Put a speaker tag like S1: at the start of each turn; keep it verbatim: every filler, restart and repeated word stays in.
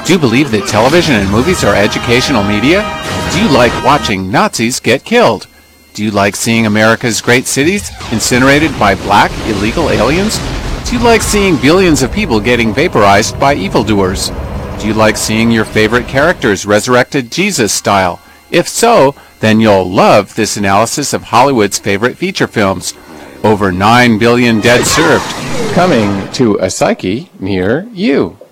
S1: Do you believe that television and movies are educational media? Do you like watching Nazis get killed? Do you like seeing America's great cities incinerated by black illegal aliens? Do you like seeing billions of people getting vaporized by evildoers? Do you like seeing your favorite characters resurrected Jesus style? If so, then you'll love this analysis of Hollywood's favorite feature films. Over nine billion dead served, coming to a psyche near you.